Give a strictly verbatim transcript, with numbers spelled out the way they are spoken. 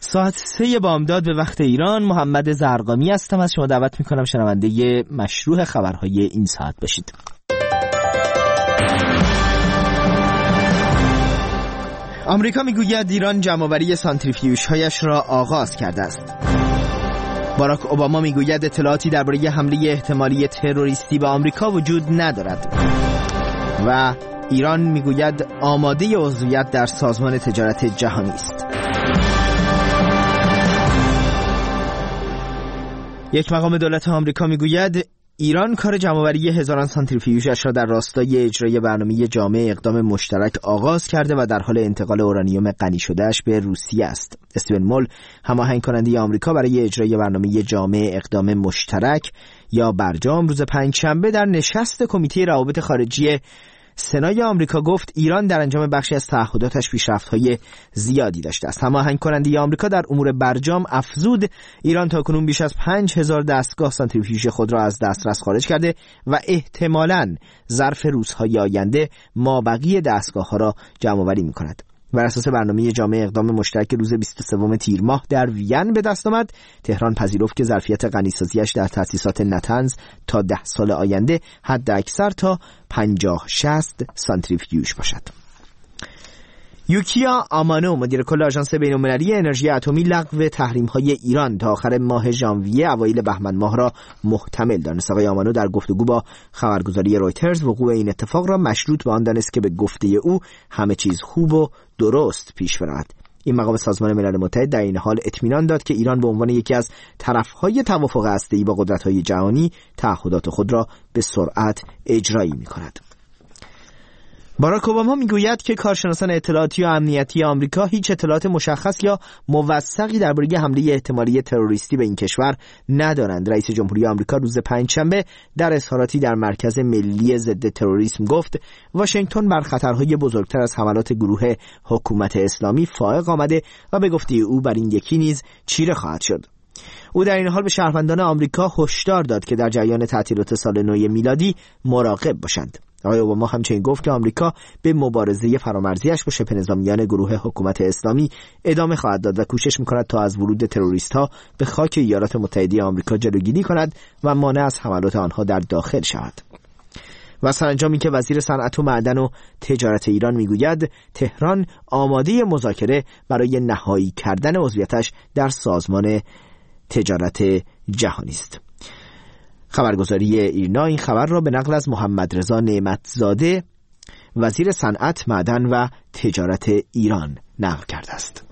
ساعت سه بامداد به وقت ایران. محمد زرقامی هستم، از شما دعوت میکنم شنونده مشروع خبرهای این ساعت باشید. آمریکا میگوید ایران جمع‌آوری سانتریفیوژهایش را آغاز کرده است. باراک اوباما میگوید اطلاعاتی درباره حمله احتمالی تروریستی به آمریکا وجود ندارد. و ایران میگوید آماده عضویت در سازمان تجارت جهانی است. یک مقام دولت آمریکا میگوید ایران کار جمع‌آوری هزاران سانتریفیوژش را در راستای اجرای برنامه جامع اقدام مشترک آغاز کرده و در حال انتقال اورانیوم غنی شده‌اش به روسیه است. استیون مول، هماهنگ کننده آمریکا برای اجرای برنامه جامع اقدام مشترک یا برجام، روز پنجشنبه در نشست کمیته روابط خارجی سنای آمریکا گفت ایران در انجام بخشی از تعهداتش پیشرفت‌های زیادی داشته است. هماهنگ کننده آمریکا در امور برجام افزود ایران تاکنون بیش از پنج هزار دستگاه سانتریفیوژ خود را از دسترس خارج کرده و احتمالاً ظرف روزهای آینده مابقی دستگاه‌ها را جمع‌آوری می‌کند. بر اساس برنامه جامع اقدام مشترک روز بیست و سوم تیر ماه در وین به دست آمد، تهران پذیرفت که ظرفیت غنیسازیش در تأسیسات نتنز تا ده سال آینده حد اکثر تا پنجاه شصت سانتریفیوژ باشد. یوکیا آمانو، مدیر کل آژانس بین‌المللی انرژی اتمی، لغو تحریم‌های ایران تا آخر ماه ژانویه اوایل بهمن ماه را محتمل دانست. آقای آمانو در گفتگو با خبرگزاری رویترز وقوع این اتفاق را مشروط به آن دانست که به گفته او همه چیز خوب و درست پیش برود. این مقام سازمان ملل متحد در این حال اطمینان داد که ایران به عنوان یکی از طرف‌های توافق هسته‌ای با قدرت‌های جهانی تعهدات خود را به سرعت اجرایی می‌کند. باراک اوباما میگوید که کارشناسان اطلاعاتی و امنیتی آمریکا هیچ اطلاعات مشخص یا موثقی درباره حمله احتمالی تروریستی به این کشور ندارند. رئیس جمهوری آمریکا روز پنجشنبه در اظهاراتی در مرکز ملی ضد تروریسم گفت واشنگتن بر خطرهای بزرگتر از حملات گروه حکومت اسلامی فائق آمده و به گفته او بر این یکی نیز چیره خواهد شد. او در این حال به شهروندان آمریکا هشدار داد که در جریان تعطیلات سال نو میلادی مراقب باشند. آقای اوباما همچنین گفت که آمریکا به مبارزه فرامرزیش با شبه نظامیان گروه حکومت اسلامی ادامه خواهد داد و کوشش می‌کند تا از ورود تروریست‌ها به خاک ایالات متحده آمریکا جلوگیری کند و مانع از حملات آنها در داخل شود. و سرانجامی که وزیر صنعت و معدن و تجارت ایران میگوید تهران آماده مذاکره برای نهایی کردن عضویتش در سازمان تجارت جهانی است. خبرگزاری ایرنا این خبر را به نقل از محمد رضا نعمتزاده، وزیر صنعت، معدن و تجارت ایران نقل کرده است.